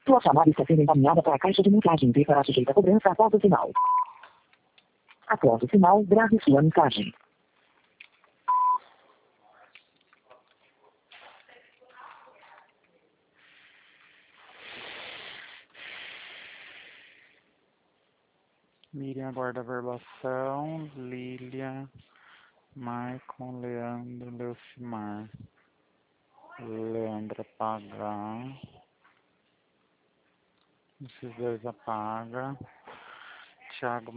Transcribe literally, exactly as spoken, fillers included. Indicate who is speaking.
Speaker 1: Sua chamada está sendo encaminhada para a caixa de mensagem e será sujeita a cobrança após o sinal. Após o sinal, grave sua mensagem.
Speaker 2: Miriam aguarda a verbação. Lília, Maicon, Leandro, Leucimar. Leandro apagar. Esses dois apaga. Thiago